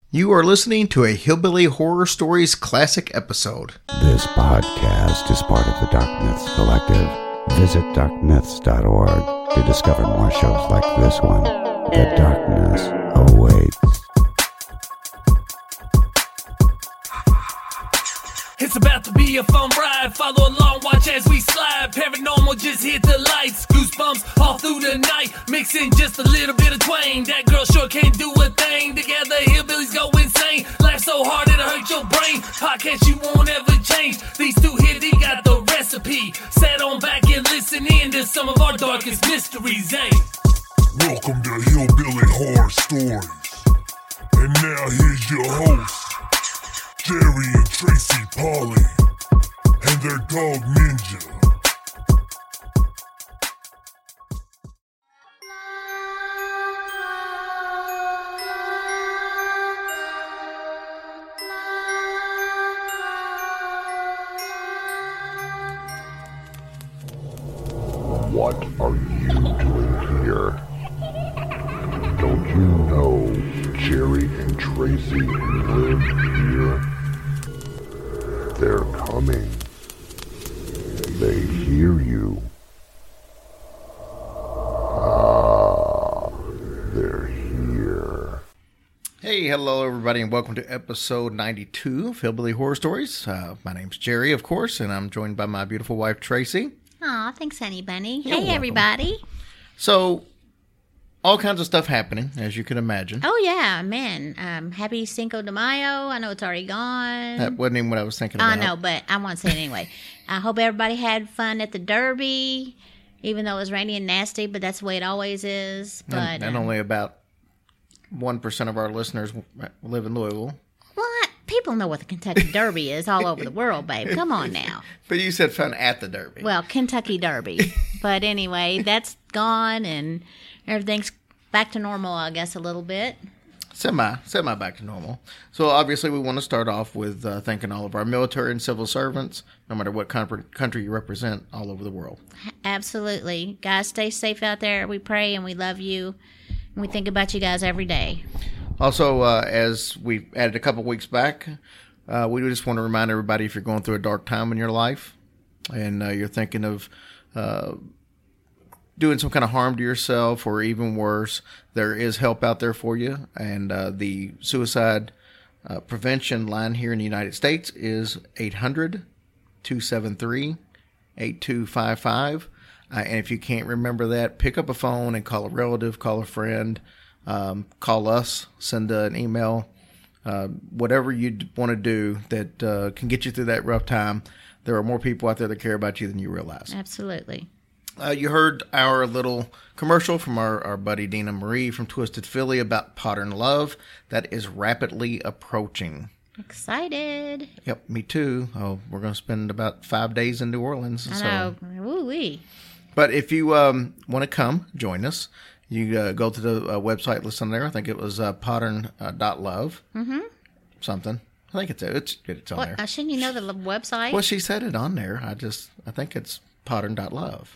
You are listening to a Hillbilly Horror Stories classic episode. This podcast is part of the Dark Myths Collective. Visit darkmyths.org to discover more shows like this one. The darkness awaits. It's about to be a fun ride. Follow along, watch as we slide. Paranormal just hit the lights. Goosebumps all through the night. Mixing just a little bit of twain. That girl sure can't do a thing. Together, hillbillies go insane. Laugh so hard it'll hurt your brain. Podcast you won't ever change. These two here, they got the recipe. Sit on back and listen in to some of our darkest mysteries, eh? Welcome to Hillbilly Horror Stories. And now here's your hosts, Jerry and Tracy Polly, and their dog Ninja. What are you doing here? Don't you know Jerry and Tracy live here? They're coming. They hear you. Ah, they're here. Hey, hello everybody, and welcome to episode 92 of Hillbilly Horror Stories. My name's Jerry, of course, and I'm joined by my beautiful wife, Tracy. Aw, thanks, honey bunny. You're Hey, welcome. everybody. So, all kinds of stuff happening, as you can imagine. Oh, yeah, man. Happy Cinco de Mayo. I know it's already gone. That wasn't even what I was thinking I about. know, but I want to say it anyway. I hope everybody had fun at the Derby, even though it was rainy and nasty, but that's the way it always is. But And only about 1% of our listeners live in Louisville. what? People know what the Kentucky Derby is all over the world, babe. Come on now. But you said fun at the Derby. Well, Kentucky Derby. But anyway, that's gone, and everything's back to normal, I guess, a little bit. Semi back to normal. So obviously we want to start off with thanking all of our military and civil servants, no matter what country you represent all over the world. Absolutely. Guys, stay safe out there. We pray and we love you. And we think about you guys every day. Also, as we added a couple weeks back, we just want to remind everybody, if you're going through a dark time in your life and you're thinking of doing some kind of harm to yourself, or even worse, there is help out there for you. And the suicide prevention line here in the United States is 800-273-8255. And if you can't remember that, pick up a phone and call a relative, call a friend, call us, send an email, whatever you want to do that can get you through that rough time. There are more people out there that care about you than you realize. Absolutely. You heard our little commercial from our buddy Dina Marie from Twisted Philly about Modern Love. That is rapidly approaching. Excited. Yep, me too. Oh, we're going to spend about 5 days in New Orleans. I know. Woo-wee. But if you want to come join us, you go to the website listen there. I think it was pattern.love. Mm-hmm. Something. I think it's on there. Shouldn't you know the website? Well, she said it on there. I think it's pattern.love.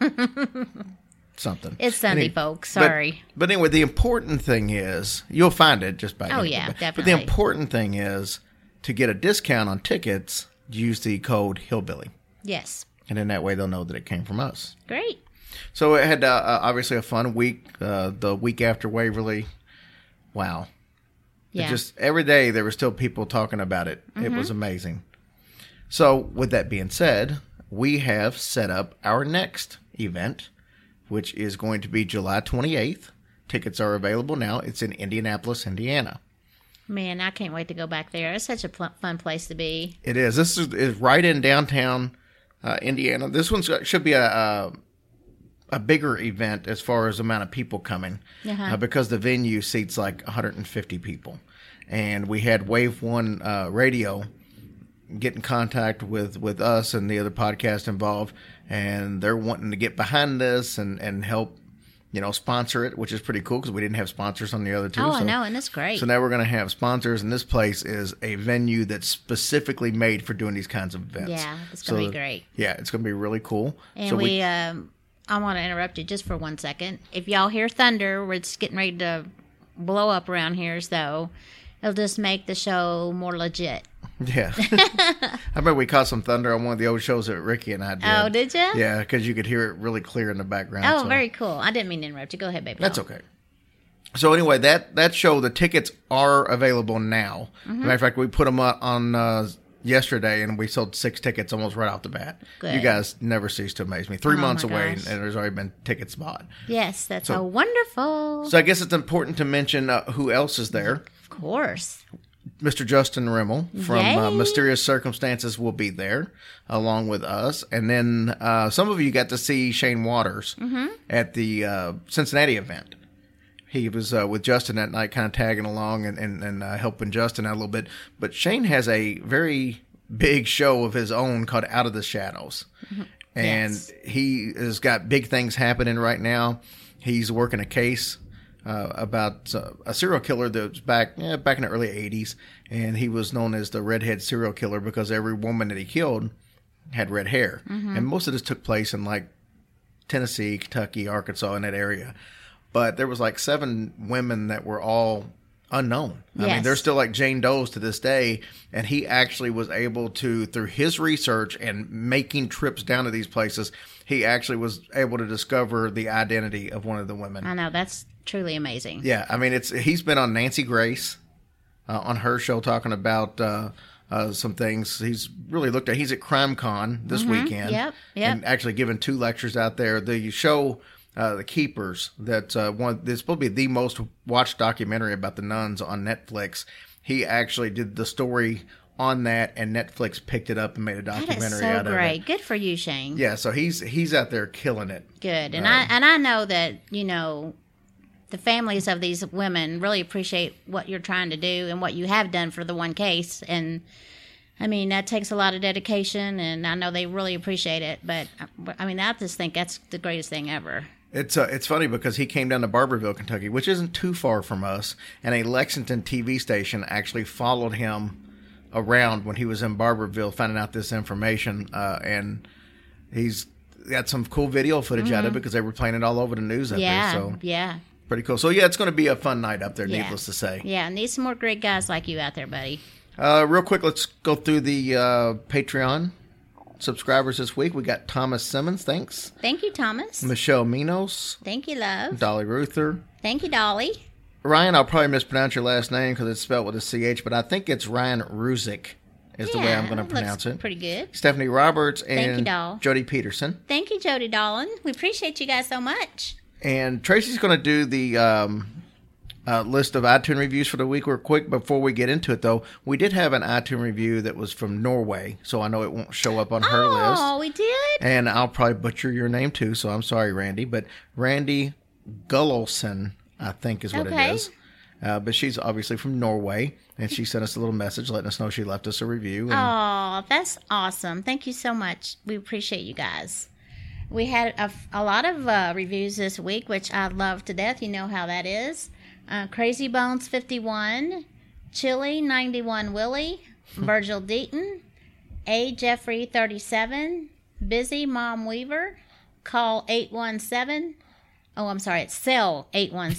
Something. It's Sunday, folks. Sorry. But anyway, the important thing is, you'll find it just by... Oh, yeah, But definitely. the important thing is, to get a discount on tickets, use the code Hillbilly. Yes. And in that way, they'll know that it came from us. Great. So it had obviously a fun week. The week after Waverly, wow. Yeah. It just every day there were still people talking about it. Mm-hmm. It was amazing. So with that being said, we have set up our next event, which is going to be July 28th. Tickets are available now. It's in Indianapolis, Indiana. Man, I can't wait to go back there. It's such a fun place to be. It is. This is right in downtown Indiana. This one should be a bigger event as far as amount of people coming, because the venue seats like 150 people. And we had Wave One Radio get in contact with us and the other podcast involved, and they're wanting to get behind this and help, sponsor it, which is pretty cool because we didn't have sponsors on the other two. Oh, I know, and it's great. So now we're going to have sponsors, and this place is a venue that's specifically made for doing these kinds of events. Yeah, it's going to be great. Yeah, it's going to be really cool. And so I want to interrupt you just for 1 second. If y'all hear thunder, it's getting ready to blow up around here, so It'll just make the show more legit. Yeah. I remember we caught some thunder on one of the old shows that Ricky and I did. Oh, did you? Yeah, because you could hear it really clear in the background. Oh, very cool. I didn't mean to interrupt you. Go ahead, baby. That's okay. So anyway, that show, the tickets are available now. Matter of fact, we put them up on yesterday, and we sold 6 tickets almost right off the bat. Good. You guys never cease to amaze me. 3 months my away, gosh. and there's already been tickets bought. Yes, that's so wonderful. So I guess it's important to mention who else is there. Of course. Mr. Justin Rimmel Yay. from Mysterious Circumstances will be there along with us. And then some of you got to see Shane Waters at the Cincinnati event. He was with Justin that night, kind of tagging along and helping Justin out a little bit. But Shane has a very big show of his own called Out of the Shadows. And he has got big things happening right now. He's working a case about a serial killer that was back in the early 80s. And he was known as the redhead serial killer because every woman that he killed had red hair. And most of this took place in like Tennessee, Kentucky, Arkansas, in that area. But there was like 7 women that were all unknown. I mean, they're still like Jane Doe's to this day. And he actually was able to, through his research and making trips down to these places, he actually was able to discover the identity of one of the women. I know. That's truly amazing. Yeah. I mean, he's been on Nancy Grace on her show talking about some things. He's really looked at. He's at CrimeCon this weekend. Yep. And actually giving 2 lectures out there. The show... The Keepers, that's supposed to be the most watched documentary about the nuns on Netflix. He actually did the story on that, and Netflix picked it up and made a documentary that is so out of great. it. Good for you, Shane. Yeah, so he's out there killing it. Good. And I know that, the families of these women really appreciate what you're trying to do and what you have done for the one case. And I mean, that takes a lot of dedication, and I know they really appreciate it. But I mean, I just think that's the greatest thing ever. It's funny because he came down to Barberville, Kentucky, which isn't too far from us, and a Lexington TV station actually followed him around when he was in Barberville, finding out this information, and he's got some cool video footage out of it because they were playing it all over the news up there. So yeah. Pretty cool. So yeah, it's going to be a fun night up there, needless to say. Yeah, need some more great guys like you out there, buddy. Real quick, let's go through the Patreon subscribers this week. We got Thomas Simmons, thanks. Thank you, Thomas. Michelle Minos. Thank you, love. Dolly Ruther. Thank you, Dolly. Ryan, I'll probably mispronounce your last name because it's spelled with a CH, but I think it's Ryan Ruzick is the way I'm going to pronounce it. Pretty good. Stephanie Roberts and Thank you, doll. Jody Peterson. Thank you, Jody Dolan. We appreciate you guys so much. And Tracy's going to do the list of iTunes reviews for the week real quick. Before we get into it, though, we did have an iTunes review that was from Norway, so I know it won't show up on her list. Oh, we did? And I'll probably butcher your name, too, so I'm sorry, Randy. But Randy Gullolson, I think is what it is. But she's obviously from Norway, and she sent us a little message letting us know she left us a review. Oh, that's awesome. Thank you so much. We appreciate you guys. We had a lot of reviews this week, which I love to death. You know how that is. Crazy Bones 51, Chili 91 Willie, Virgil Deaton, A. Jeffrey 37, Busy Mom Weaver, Call 817. Oh, I'm sorry, it's Cell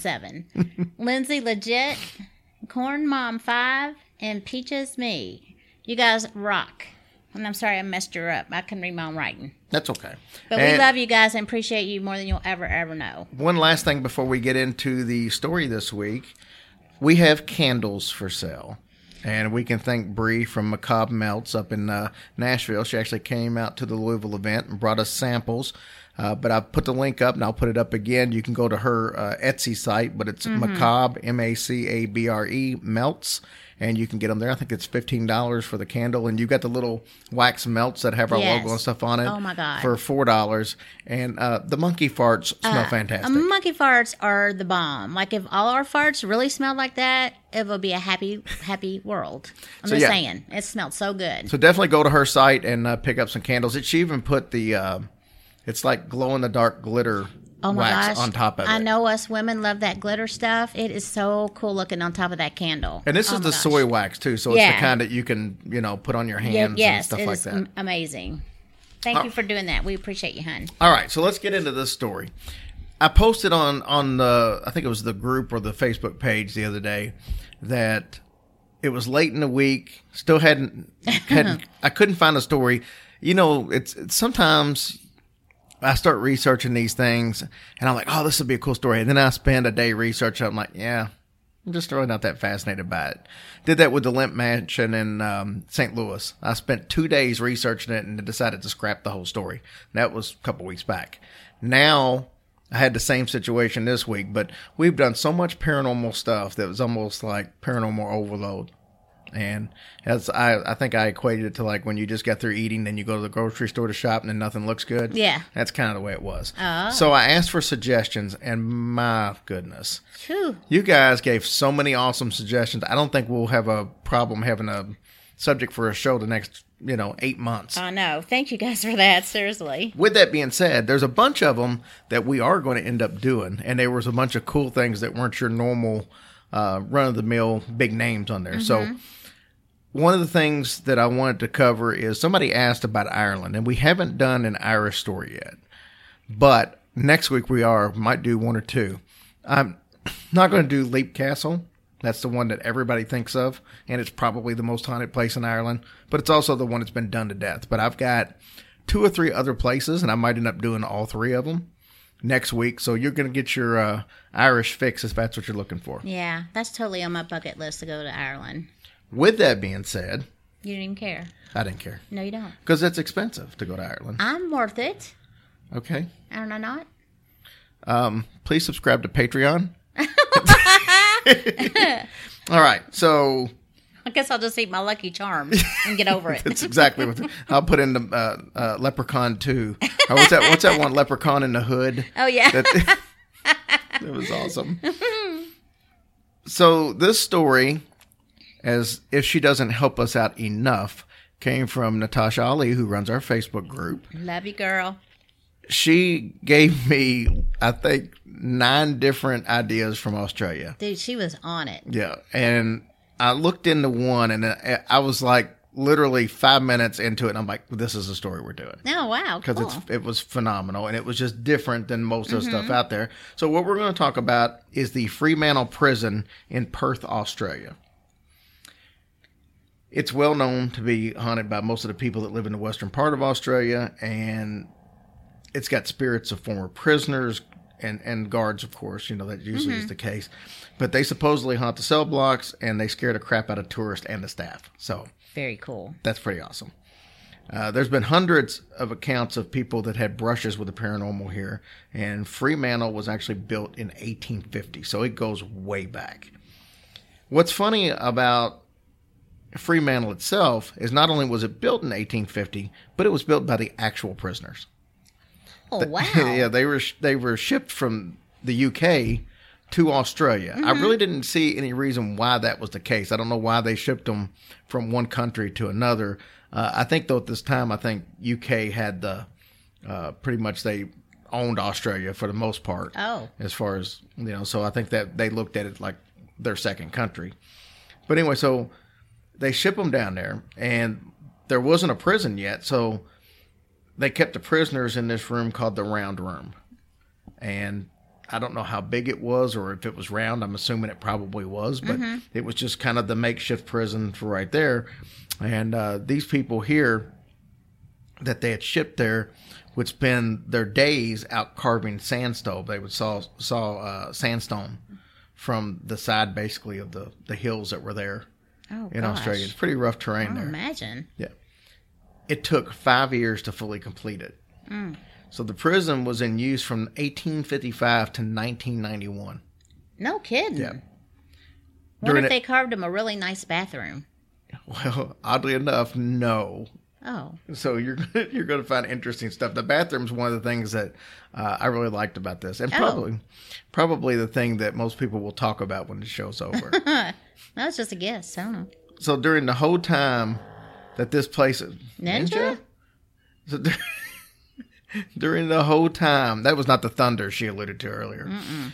817. Lindsay Legit, Corn Mom 5, and Peaches Me. You guys rock. And I'm sorry I messed her up. I can read my own writing. That's okay. But we love you guys and appreciate you more than you'll ever know. One last thing before we get into the story this week. We have candles for sale. And we can thank Bree from Macabre Melts up in Nashville. She actually came out to the Louisville event and brought us samples. But I put the link up, and I'll put it up again. You can go to her Etsy site, but it's Macabre, Macabre, Melts. And you can get them there. I think it's $15 for the candle. And you've got the little wax melts that have our logo and stuff on it. Oh, my God. For $4. And the monkey farts smell fantastic. Monkey farts are the bomb. Like, if all our farts really smelled like that, it would be a happy world. I'm just saying. It smelled so good. So definitely go to her site and pick up some candles. She even put the, it's like glow-in-the-dark glitter wax on top of it. I know us women love that glitter stuff. It is so cool looking on top of that candle. And this is the soy wax too, so it's the kind that you can, put on your hands and stuff like that. Yes, amazing. Thank you for doing that. We appreciate you, hon. All right, so let's get into this story. I posted on the, I think it was the group or the Facebook page the other day, that it was late in the week. Still hadn't I couldn't find a story. You know, it's sometimes I start researching these things and I'm like, oh, this would be a cool story. And then I spend a day researching. I'm like, yeah, I'm just really not that fascinated by it. Did that with the Lemp Mansion in St. Louis. I spent 2 days researching it and decided to scrap the whole story. That was a couple weeks back. Now, I had the same situation this week, but we've done so much paranormal stuff that was almost like paranormal overload. And as I think I equated it to like when you just got through eating, then you go to the grocery store to shop and then nothing looks good. Yeah. That's kind of the way it was. Oh. So I asked for suggestions, and my goodness. Whew. You guys gave so many awesome suggestions. I don't think we'll have a problem having a subject for a show the next, 8 months. I know. Thank you guys for that. Seriously. With that being said, there's a bunch of them that we are going to end up doing, and there was a bunch of cool things that weren't your normal run-of-the-mill big names on there. Mm-hmm. So one of the things that I wanted to cover is somebody asked about Ireland, and we haven't done an Irish story yet. But next week might do one or two. I'm not going to do Leap Castle. That's the one that everybody thinks of, and it's probably the most haunted place in Ireland, but it's also the one that's been done to death. But I've got 2 or 3 other places, and I might end up doing all 3 of them next week. So you're going to get your Irish fix if that's what you're looking for. Yeah, that's totally on my bucket list to go to Ireland. With that being said... You didn't even care. I didn't care. No, you don't. Because it's expensive to go to Ireland. I'm worth it. Okay. Am I not? Please subscribe to Patreon. All right, so... I guess I'll just eat my Lucky Charms and get over it. That's exactly what... I'll put in the Leprechaun 2. Or what's that one? Leprechaun in the Hood? Oh, yeah. It was awesome. So this story, as if she doesn't help us out enough, came from Natasha Ali, who runs our Facebook group. Love you, girl. She gave me, I think, 9 different ideas from Australia. Dude, she was on it. Yeah. And I looked into one, and I was like literally 5 minutes into it, and I'm like, this is the story we're doing. Oh, wow. Because cool. it was phenomenal, and it was just different than most of the stuff out there. So what we're going to talk about is the Fremantle Prison in Perth, Australia. It's well known to be haunted by most of the people that live in the western part of Australia, and it's got spirits of former prisoners and guards, of course. That usually is the case. But they supposedly haunt the cell blocks, and they scare the crap out of tourists and the staff. So very cool. That's pretty awesome. There's been hundreds of accounts of people that had brushes with the paranormal here, and Fremantle was actually built in 1850, so it goes way back. What's funny about Fremantle itself is not only was it built in 1850, but it was built by the actual prisoners. Oh, wow. Yeah, they were shipped from the UK to Australia. I really didn't see any reason why that was the case. I don't know why they shipped them from one country to another. I think, though, at this time, UK had pretty much they owned Australia for the most part. Oh. As far as, so I think that they looked at it like their second country. But anyway, so they ship them down there, and there wasn't a prison yet, so they kept the prisoners in this room called the Round Room. And I don't know how big it was or if it was round. I'm assuming it probably was, but it was just kind of the makeshift prison for right there. And these people here that they had shipped there would spend their days out carving sandstone. They would saw sandstone from the side, basically, of the hills that were there in Australia. It's pretty rough terrain there. Imagine. Yeah. It took 5 years to fully complete it. So the prison was in use from 1855 to 1991. No kidding. Yeah. What if they carved him a really nice bathroom? Well, oddly enough, no. Oh. So you're going to find interesting stuff. The bathroom's one of the things that I really liked about this, and probably the thing that most people will talk about when the show's over. That's just a guess. I don't know. So during the whole time that this place Ninja? So during the whole time, that was not the thunder she alluded to earlier.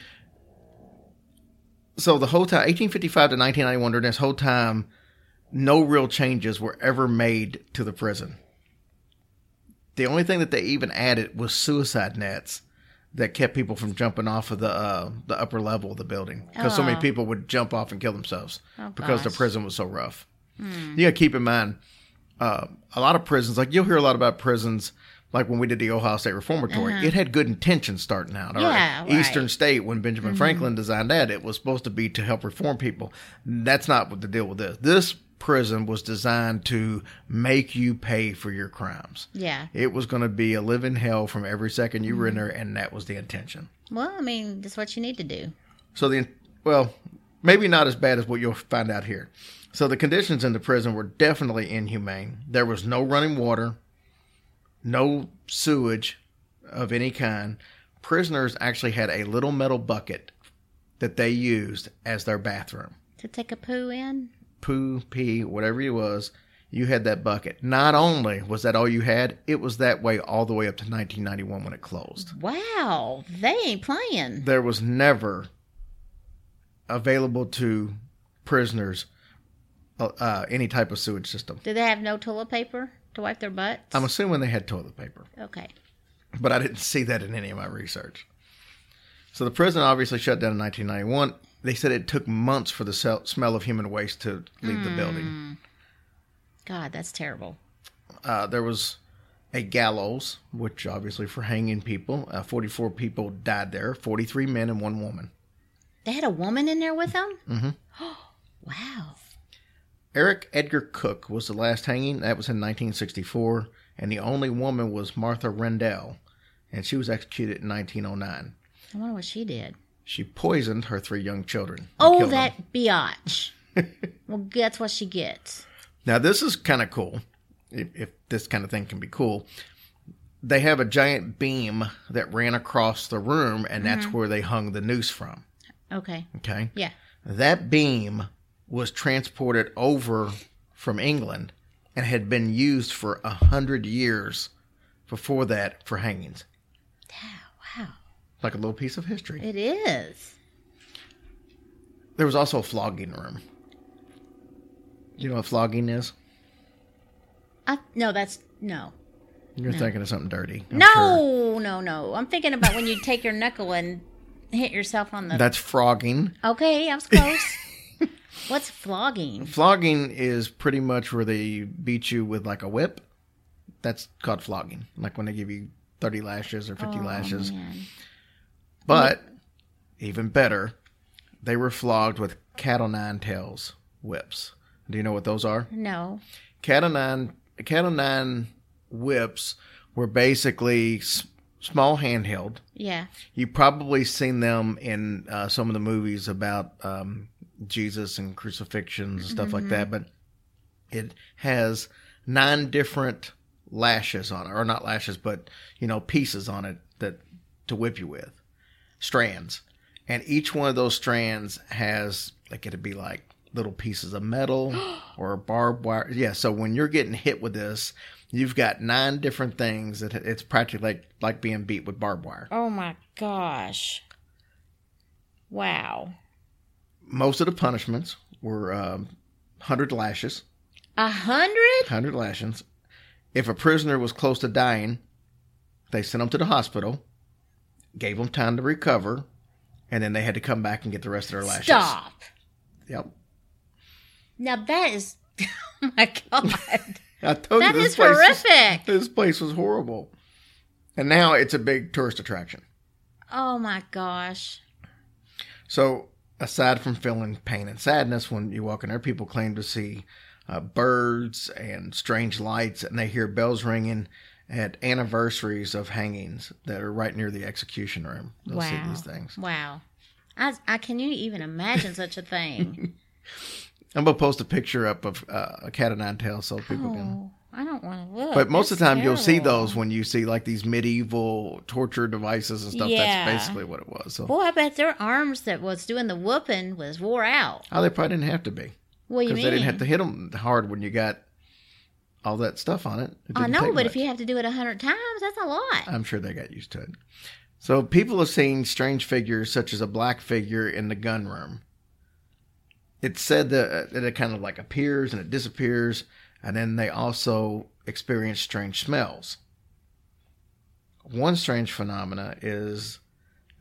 So the whole time, 1855 to 1991, during this whole time, no real changes were ever made to the prison. The only thing that they even added was suicide nets that kept people from jumping off of the upper level of the building, because so many people would jump off and kill themselves because the prison was so rough. You got to keep in mind, a lot of prisons, like you'll hear a lot about prisons, like when we did the Ohio State Reformatory, it had good intentions starting out. Yeah, Eastern State, when Benjamin Franklin designed that, it was supposed to be to help reform people. That's not what the deal with this. This prison was designed to make you pay for your crimes. Yeah. It was going to be a living hell from every second you were in there, and that was the intention. Well, I mean, that's what you need to do. So maybe not as bad as what you'll find out here. So the conditions in the prison were definitely inhumane. There was no running water, no sewage of any kind. Prisoners actually had a little metal bucket that they used as their bathroom. To take a poo in? Poo, pee, whatever it was, you had that bucket. Not only was that all you had, it was that way all the way up to 1991 when it closed. Wow, they ain't playing. There was never available to prisoners any type of sewage system. Did they have no toilet paper to wipe their butts? I'm assuming they had toilet paper. Okay. But I didn't see that in any of my research. So the prison obviously shut down in 1991. They said it took months for the smell of human waste to leave the building. God, that's terrible. There was a gallows, which obviously for hanging people. 44 people died there, 43 men and 1 woman. They had a woman in there with them? Mm-hmm. Wow. Eric Edgar Cook was the last hanging. That was in 1964. And the only woman was Martha Rendell. And she was executed in 1909. I wonder what she did. She poisoned her 3 young children. Oh, that biatch. Well, that's what she gets. Now, this is kind of cool. If this kind of thing can be cool. They have a giant beam that ran across the room, and that's where they hung the noose from. Okay. Okay? Yeah. That beam was transported over from England and had been used for 100 years before that for hangings. Wow. Like a little piece of history. It is. There was also a flogging room. You know what flogging is? No. You're thinking of something dirty. I'm No. sure. I'm thinking about when you take your knuckle and hit yourself on the... That's frogging. Okay, I was close. What's flogging? Flogging is pretty much where they beat you with like a whip. That's called flogging. Like when they give you 30 lashes or 50 lashes. Man. But, even better, they were flogged with cat o' nine tails whips. Do you know what those are? No. Cat o' nine whips were basically small handheld. Yeah. You've probably seen them in some of the movies about Jesus and crucifixions and stuff like that, but it has 9 different lashes on it, or not lashes, but pieces on it that to whip you with, strands, and each one of those strands has it'd be like little pieces of metal or barbed wire. Yeah, so when you're getting hit with this, you've got 9 different things that it's practically like being beat with barbed wire. Oh my gosh! Wow. Most of the punishments were 100 lashes. 100? 100 lashes. If a prisoner was close to dying, they sent them to the hospital, gave them time to recover, and then they had to come back and get the rest of their lashes. Stop. Yep. Now that is... Oh my God. I told that you is horrific. This place was horrible. And now it's a big tourist attraction. Oh my gosh. So, aside from feeling pain and sadness when you walk in there, people claim to see birds and strange lights, and they hear bells ringing at anniversaries of hangings that are right near the execution room. They'll see these things. Wow. I can you even imagine such a thing? I'm going to post a picture up of a cat o' nine tails so people can... I don't want to look. But most of the time you'll see terrible. those when you see like these medieval torture devices and stuff. Yeah. That's basically what it was. So. Boy, I bet their arms that was doing the whooping was wore out. Oh, they probably didn't have to be. What do you mean? Because they didn't have to hit them hard when you got all that stuff on it. I know, but if you have to do it 100 times, that's a lot. I'm sure they got used to it. So people have seen strange figures such as a black figure in the gun room. It's said that it kind of like appears and it disappears, and then they also experience strange smells. One strange phenomena is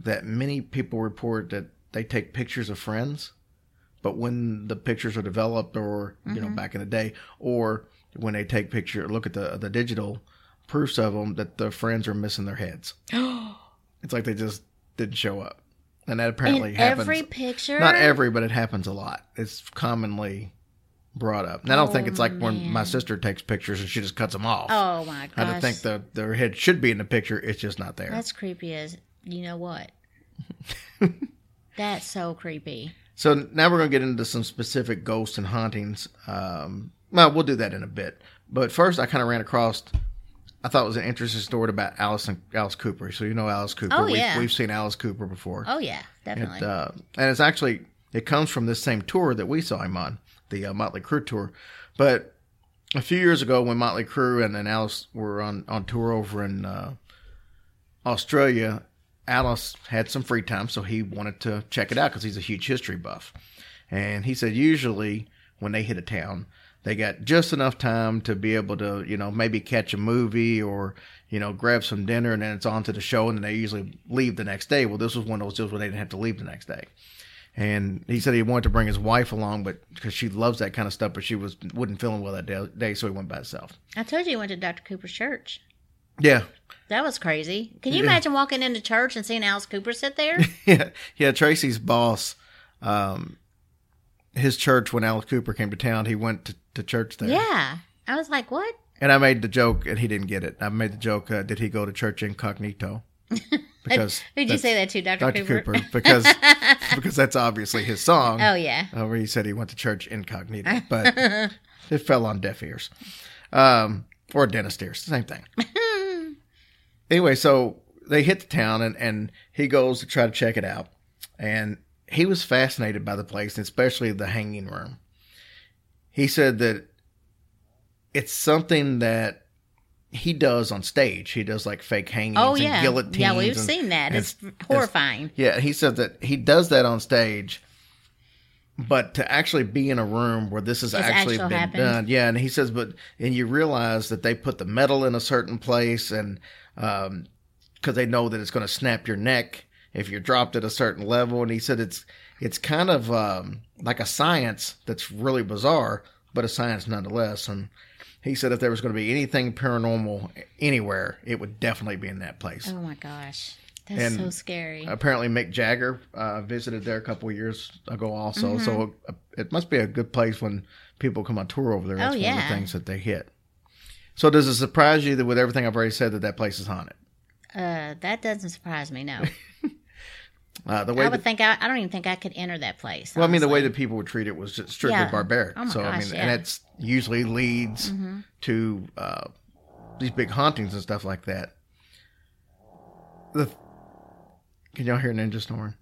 that many people report that they take pictures of friends, but when the pictures are developed, or back in the day, or when they take look at the digital proofs of them, that the friends are missing their heads. It's like they just didn't show up, and that apparently happens. Every picture, not every, but it happens a lot. It's commonly brought up. And I don't think it's like when my sister takes pictures and she just cuts them off. Oh my gosh! I don't think their head should be in the picture. It's just not there. That's creepy as you know what. That's so creepy. So now we're going to get into some specific ghosts and hauntings. Well, we'll do that in a bit. But first, I kind of ran across, I thought it was an interesting story about Alice Cooper. So you know Alice Cooper. Oh, yeah. We've seen Alice Cooper before. Oh, yeah, definitely. And it's actually, it comes from this same tour that we saw him on, the Motley Crue tour. But a few years ago when Motley Crue and Alice were on tour over in Australia, Alice had some free time, so he wanted to check it out because he's a huge history buff. And he said usually when they hit a town, they got just enough time to be able to, maybe catch a movie or, grab some dinner, and then it's on to the show, and then they usually leave the next day. Well, this was one of those deals where they didn't have to leave the next day. And he said he wanted to bring his wife along, but because she loves that kind of stuff, but she wasn't feeling well that day, so he went by himself. I told you he went to Dr. Cooper's church. Yeah. That was crazy. Can you imagine walking into church and seeing Alice Cooper sit there? Yeah. Tracy's boss, his church, when Alice Cooper came to town, he went to church there. Yeah. I was like, what? And I made the joke, and he didn't get it. I made the joke, did he go to church incognito? Because who'd you say that to, Dr. Cooper? Because that's obviously his song. Oh, yeah. Where he said he went to church incognito. But it fell on deaf ears. Or dentist ears. Same thing. Anyway, so they hit the town, and he goes to try to check it out. And he was fascinated by the place, especially the hanging room. He said that it's something that he does on stage. He does like fake hangings and guillotines. Yeah, we've seen that. It's horrifying. Yeah, he said that he does that on stage, but to actually be in a room where this has actually been done. Yeah, and he says, and you realize that they put the metal in a certain place, and because they know that it's going to snap your neck if you're dropped at a certain level. And he said it's kind of like a science that's really bizarre, but a science nonetheless. And he said if there was going to be anything paranormal anywhere, it would definitely be in that place. Oh my gosh. That's so scary. Apparently Mick Jagger visited there a couple of years ago also. Mm-hmm. So it must be a good place when people come on tour over there. That's one of the things that they hit. So does it surprise you that with everything I've already said that place is haunted? That doesn't surprise me, no. I don't even think I could enter that place. Well, honestly. I mean, the way that people would treat it was just strictly barbaric. Oh my gosh, and it usually leads to these big hauntings and stuff like that. Can y'all hear Ninja snoring?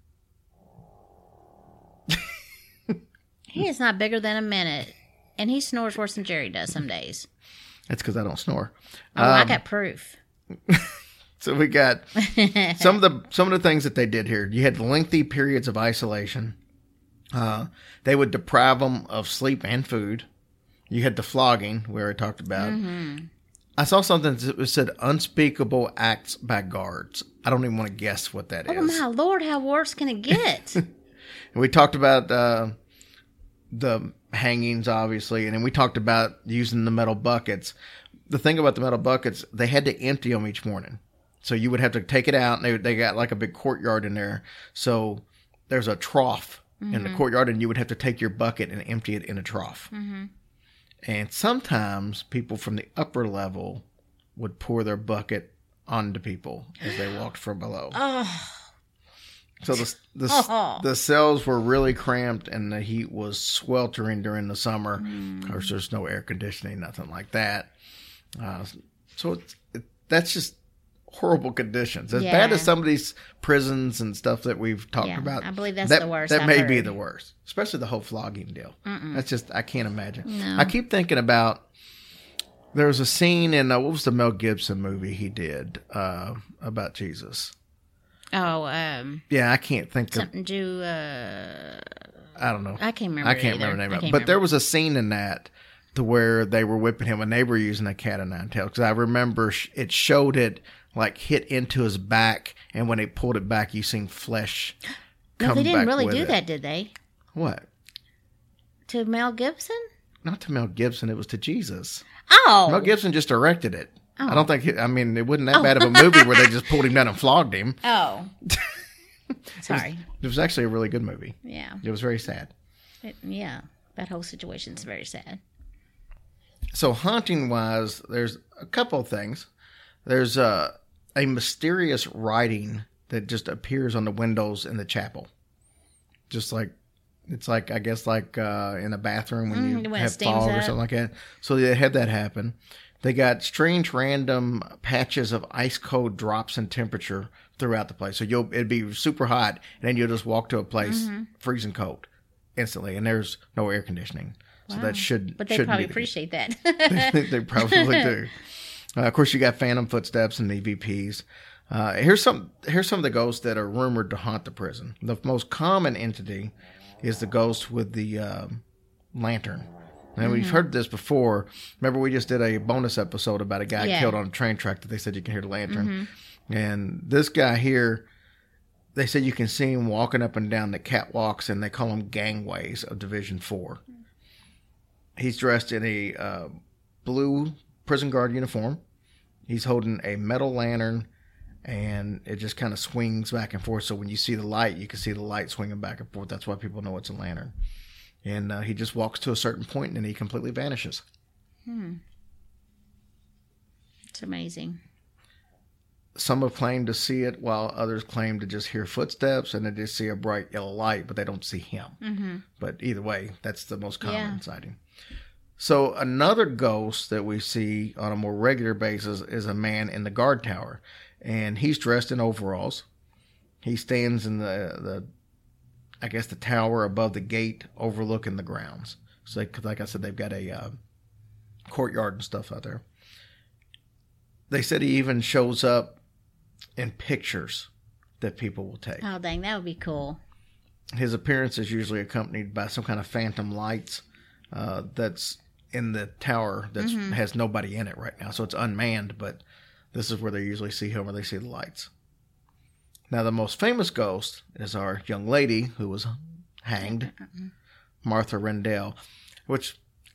He is not bigger than a minute, and he snores worse than Jerry does some days. That's because I don't snore. Oh, I got proof. So we got some of the things that they did here. You had lengthy periods of isolation. They would deprive them of sleep and food. You had the flogging, where I talked about. Mm-hmm. I saw something that said unspeakable acts by guards. I don't even want to guess what that is. Oh my Lord, how worse can it get? And we talked about the hangings, obviously, and then we talked about using the metal buckets. The thing about the metal buckets, they had to empty them each morning. So you would have to take it out, and they got like a big courtyard in there. So there's a trough in the courtyard, and you would have to take your bucket and empty it in a trough. Mm-hmm. And sometimes people from the upper level would pour their bucket onto people as they walked from below. Oh. So the cells were really cramped, and the heat was sweltering during the summer. Of course, there's no air conditioning, nothing like that. So that's just horrible conditions. As bad as some of these prisons and stuff that we've talked about. I believe that's the worst. That may be the worst, especially the whole flogging deal. That's just, I can't imagine. No. I keep thinking about, there was a scene in, what was the Mel Gibson movie he did about Jesus? Oh, yeah, I can't think something to, I don't know. I can't remember the name of it. But there was a scene in that to where they were whipping him and they were using a cat o' nine tails. Because I remember it showed it like hit into his back, and when they pulled it back, you seen flesh come No, they didn't back really with do it. that, did they? What? To Mel Gibson? Not to Mel Gibson. It was to Jesus. Oh. Mel Gibson just directed it. Oh. I don't think. It wasn't that bad of a movie where they just pulled him down and flogged him. Oh. Sorry. It was actually a really good movie. Yeah. It was very sad. Yeah. That whole situation's very sad. So haunting-wise, there's a couple of things. There's a mysterious writing that just appears on the windows in the chapel. Just like, it's like, I guess, like in a bathroom when you when it have steams fog or up. something like that. So they had that happen. They got strange random patches of ice cold drops in temperature throughout the place. So it'd be super hot, and then you'll just walk to a place freezing cold instantly, and there's no air conditioning. So that should But they shouldn't probably be the- appreciate that. they probably do. Of course, you got phantom footsteps and EVPs. Here's some of the ghosts that are rumored to haunt the prison. The most common entity is the ghost with the lantern. Now, we've heard this before. Remember, we just did a bonus episode about a guy killed on a train track that they said you can hear the lantern. And this guy here, they said you can see him walking up and down the catwalks, and they call them gangways of Division 4. He's dressed in a blue prison guard uniform. He's holding a metal lantern, and it just kind of swings back and forth. So when you see the light, you can see the light swinging back and forth. That's why people know it's a lantern. And he just walks to a certain point, and then he completely vanishes. It's amazing. Some have claimed to see it, while others claim to just hear footsteps and they just see a bright yellow light, but they don't see him. But either way, that's the most common sighting. So another ghost that we see on a more regular basis is a man in the guard tower, and he's dressed in overalls. He stands in the tower above the gate overlooking the grounds. So like I said, they've got a courtyard and stuff out there. They said he even shows up in pictures that people will take. Oh, dang, that would be cool. His appearance is usually accompanied by some kind of phantom lights that's in the tower that has nobody in it right now. So it's unmanned, but this is where they usually see him, where they see the lights. Now, the most famous ghost is our young lady who was hanged, Martha Rendell, which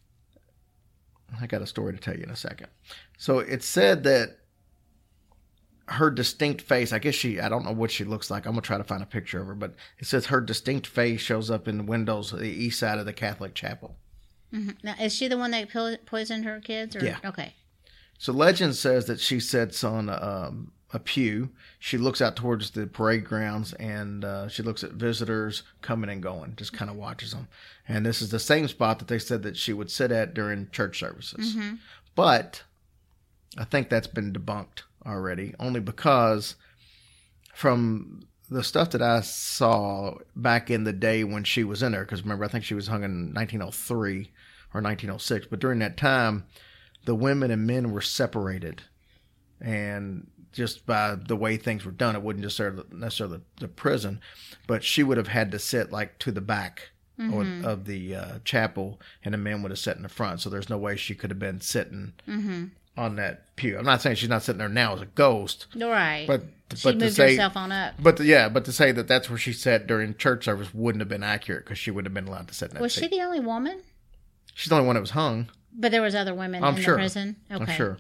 I got a story to tell you in a second. So it's said that her distinct face, I don't know what she looks like. I'm going to try to find a picture of her, but it says her distinct face shows up in the windows of the east side of the Catholic chapel. Now, is she the one that poisoned her kids? Or? Yeah. Okay. So legend says that she sits on a pew. She looks out towards the parade grounds, and she looks at visitors coming and going, just kind of watches them. And this is the same spot that they said that she would sit at during church services. But I think that's been debunked already, only because from the stuff that I saw back in the day when she was in there, because remember, I think she was hung in 1903 or 1906, but during that time, the women and men were separated, and just by the way things were done, it wouldn't just necessarily the prison, but she would have had to sit like to the back of the chapel, and the men would have sat in the front. So there's no way she could have been sitting on that pew. I'm not saying she's not sitting there now as a ghost, Right. but she to moved say, herself on up. But to say that that's where she sat during church service wouldn't have been accurate, because she would have been allowed to sit in that Was seat. she the only woman? She's the only one that was hung. But there was other women in the prison? Okay. I'm sure.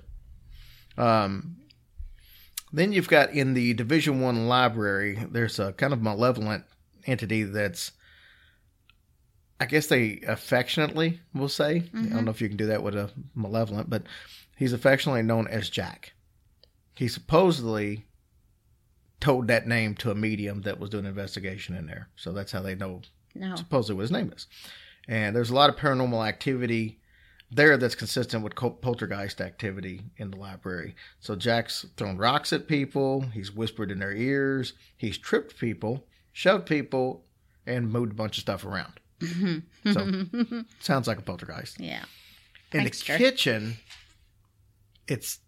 Then you've got in the Division 1 library, there's a kind of malevolent entity that's, I guess they affectionately will say. I don't know if you can do that with a malevolent, but he's affectionately known as Jack. He supposedly told that name to a medium that was doing an investigation in there. So that's how they know supposedly what his name is. And there's a lot of paranormal activity there that's consistent with poltergeist activity in the library. So Jack's thrown rocks at people, he's whispered in their ears, he's tripped people, shoved people, and moved a bunch of stuff around. So sounds like a poltergeist. Yeah. In the kitchen, it's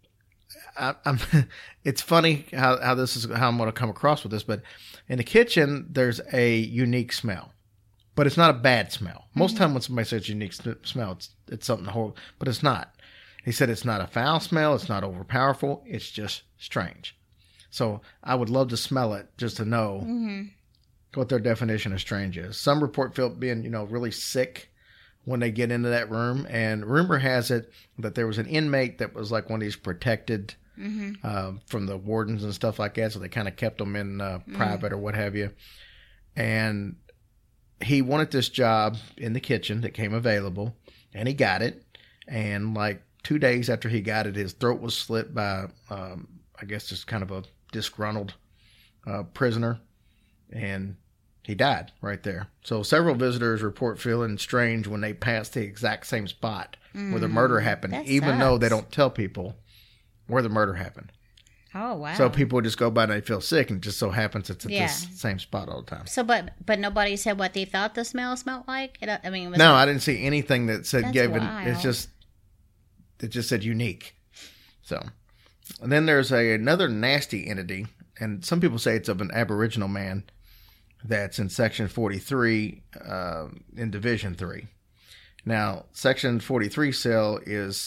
it's funny how this is how I'm going to come across with this, but in the kitchen there's a unique smell. But it's not a bad smell. Most time when somebody says unique smell, it's something horrible. But it's not. He said it's not a foul smell. It's not overpowerful. It's just strange. So I would love to smell it just to know what their definition of strange is. Some report being, really sick when they get into that room. And rumor has it that there was an inmate that was like one of these protected from the wardens and stuff like that. So they kind of kept them in private or what have you. And he wanted this job in the kitchen that came available, and he got it. And like 2 days after he got it, his throat was slit by, I guess, just kind of a disgruntled prisoner, and he died right there. So several visitors report feeling strange when they pass the exact same spot where the murder happened, even though they don't tell people where the murder happened. Oh, wow. So people just go by and they feel sick, and it just so happens it's at this same spot all the time. So, but nobody said what they thought the smell smelled like? I mean, no, I didn't see anything that said wild. It just said unique. So, and then there's another nasty entity, and some people say it's of an Aboriginal man that's in Section 43 in Division 3. Now, Section 43 cell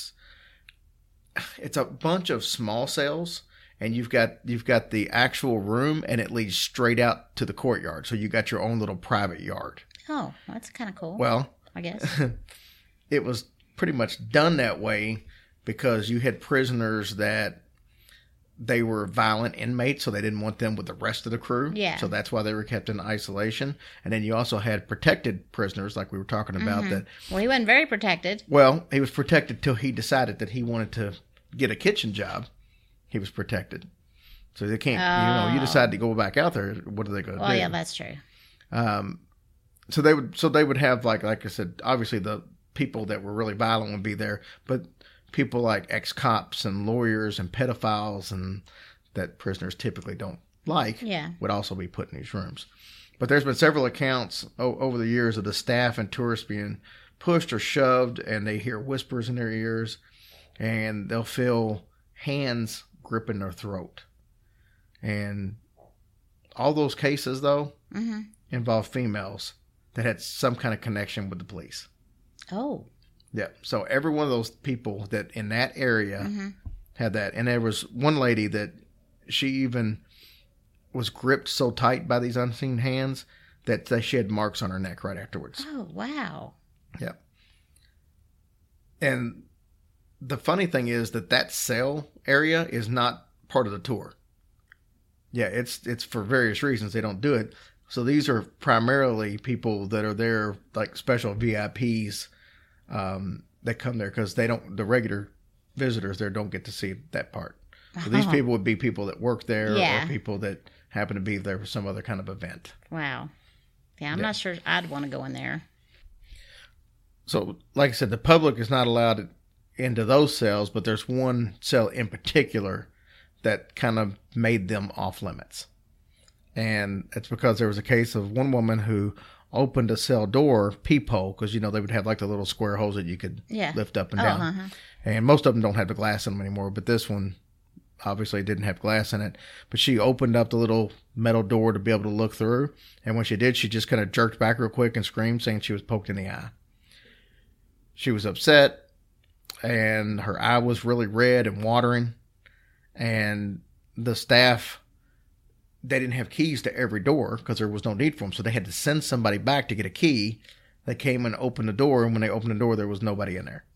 it's a bunch of small cells, and you've got the actual room, and it leads straight out to the courtyard. So you got your own little private yard. Oh, that's kind of cool. Well, I guess it was pretty much done that way because you had prisoners that they were violent inmates, so they didn't want them with the rest of the crew. Yeah. So that's why they were kept in isolation. And then you also had protected prisoners, like we were talking about. That. Well, he wasn't very protected. Well, he was protected till he decided that he wanted to get a kitchen job. He was protected. So they can't, you decide to go back out there. What are they going to do? Well, yeah, that's true. So they would have, like I said, obviously the people that were really violent would be there, but people like ex-cops and lawyers and pedophiles and that prisoners typically don't like would also be put in these rooms. But there's been several accounts over the years of the staff and tourists being pushed or shoved, and they hear whispers in their ears, and they'll feel hands gripping their throat. And all those cases, though, involve females that had some kind of connection with the police. Oh. Yeah. So every one of those people that in that area had that. And there was one lady that she even was gripped so tight by these unseen hands that she had marks on her neck right afterwards. Oh, wow. Yeah. And the funny thing is that cell area is not part of the tour. Yeah, it's for various reasons they don't do it. So these are primarily people that are there, like special VIPs that come there, because the regular visitors there don't get to see that part. So these people would be people that work there or people that happen to be there for some other kind of event. Wow. Yeah, I'm not sure I'd want to go in there. So, like I said, the public is not allowed into those cells, but there's one cell in particular that kind of made them off limits. And it's because there was a case of one woman who opened a cell door peephole, because, they would have like the little square holes that you could lift up and down. And most of them don't have the glass in them anymore, but this one obviously didn't have glass in it. But she opened up the little metal door to be able to look through. And when she did, she just kind of jerked back real quick and screamed, saying she was poked in the eye. She was upset, and her eye was really red and watering. And the staff, they didn't have keys to every door because there was no need for them. So they had to send somebody back to get a key. They came and opened the door, and when they opened the door, there was nobody in there.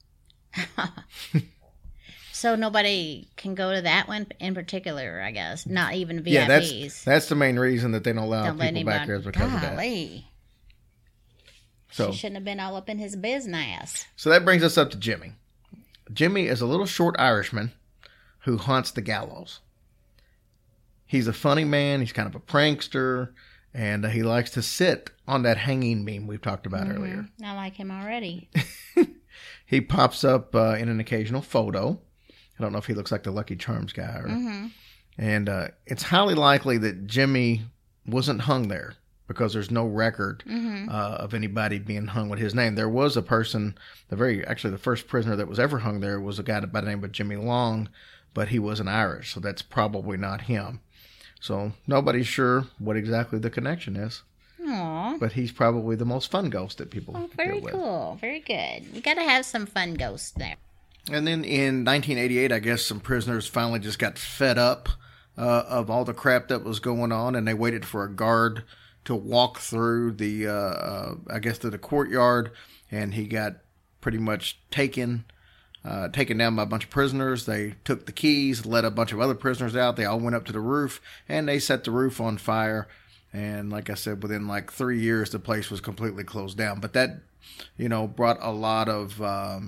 So nobody can go to that one in particular, I guess. Not even VIPs. Yeah, that's the main reason that they don't allow people back there, is because of that. So she shouldn't have been all up in his business. So that brings us up to Jimmy. Jimmy is a little short Irishman who haunts the gallows. He's a funny man. He's kind of a prankster, and he likes to sit on that hanging beam we've talked about earlier. I like him already. He pops up in an occasional photo. I don't know if he looks like the Lucky Charms guy. And it's highly likely that Jimmy wasn't hung there, because there's no record of anybody being hung with his name. There was a person, the first prisoner that was ever hung there was a guy by the name of Jimmy Long, but he wasn't Irish, so that's probably not him. So nobody's sure what exactly the connection is. Aww. But he's probably the most fun ghost that people deal with. Very cool. Very good. You got to have some fun ghosts there. And then in 1988, I guess some prisoners finally just got fed up of all the crap that was going on, and they waited for a guard to walk through the, I guess, to the courtyard, and he got pretty much taken down by a bunch of prisoners. They took the keys, let a bunch of other prisoners out. They all went up to the roof, and they set the roof on fire. And like I said, within like 3 years, the place was completely closed down. But that, brought a lot of,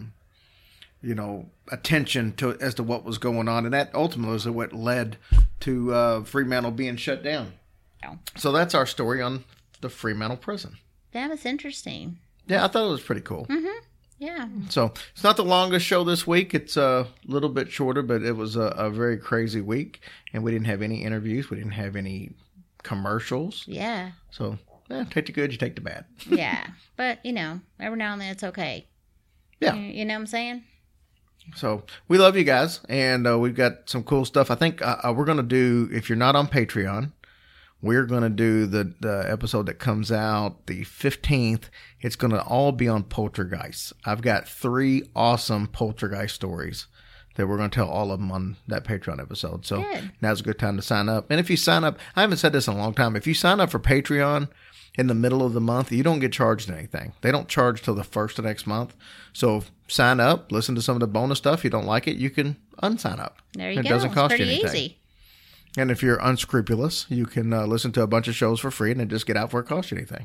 attention as to what was going on. And that ultimately was what led to Fremantle being shut down. Oh. So that's our story on the Fremantle prison. That was interesting. Yeah, I thought it was pretty cool. Mm-hmm. Yeah. So it's not the longest show this week. It's a little bit shorter, but it was a very crazy week. And we didn't have any interviews. We didn't have any commercials. Yeah. So, take the good, you take the bad. Yeah. But, every now and then it's okay. Yeah. You know what I'm saying? So, we love you guys. And we've got some cool stuff. I think we're going to do, if you're not on Patreon, we're going to do the episode that comes out the 15th. It's going to all be on poltergeists. I've got 3 awesome poltergeist stories that we're going to tell all of them on that Patreon episode. So now's a good time to sign up. And if you sign up, I haven't said this in a long time. If you sign up for Patreon in the middle of the month, you don't get charged anything. They don't charge till the first of next month. So sign up, listen to some of the bonus stuff. If you don't like it, you can unsign up. There you go. It doesn't cost it's you pretty anything. Easy. And if you're unscrupulous, you can listen to a bunch of shows for free and then just get out before it costs you anything.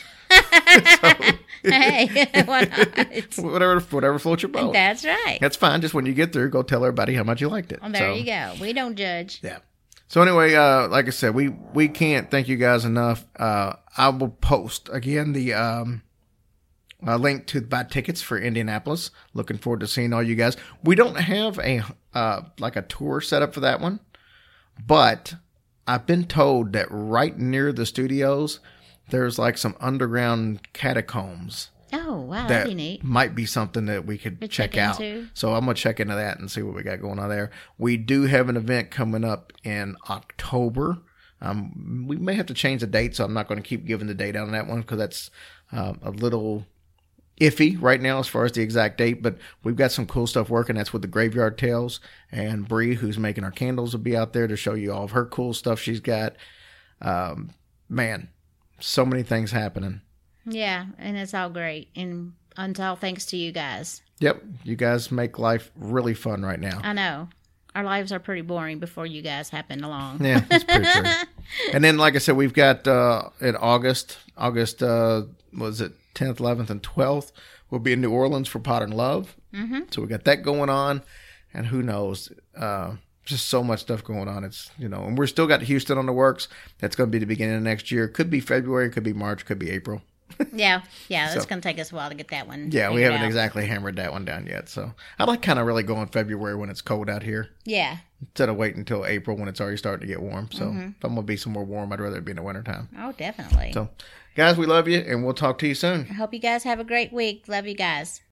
Hey, why not? Whatever floats your boat. That's right. That's fine. Just when you get through, go tell everybody how much you liked it. Well, there you go. We don't judge. Yeah. So anyway, like I said, we can't thank you guys enough. I will post again the link to buy tickets for Indianapolis. Looking forward to seeing all you guys. We don't have a tour set up for that one, but I've been told that right near the studios, there's like some underground catacombs. Oh, wow. That That'd be neat. might be something that we could check out. Into. So I'm going to check into that and see what we got going on there. We do have an event coming up in October. We may have to change the date, so I'm not going to keep giving the date on that one because that's a little iffy right now as far as the exact date. But we've got some cool stuff working. That's with the Graveyard Tales. And Bree, who's making our candles, will be out there to show you all of her cool stuff she's got. Man, so many things happening. Yeah, and it's all great. And it's all thanks to you guys. Yep. You guys make life really fun right now. I know. Our lives are pretty boring before you guys happen along. Yeah, that's pretty true. And then, like I said, we've got in August, was it 10th, 11th, and 12th, we'll be in New Orleans for Pot and Love. Mm-hmm. So we got that going on. And who knows, just so much stuff going on. It's, and we're still got Houston on the works. That's going to be the beginning of next year. Could be February, could be March, could be April. Yeah, that's going to take us a while to get that one. Yeah, we haven't exactly hammered that one down yet. So I like kind of really going February when it's cold out here. Yeah. Instead of waiting until April when it's already starting to get warm. So if I'm going to be somewhere warm, I'd rather it be in the wintertime. Oh, definitely. So, guys, we love you, and we'll talk to you soon. I hope you guys have a great week. Love you guys.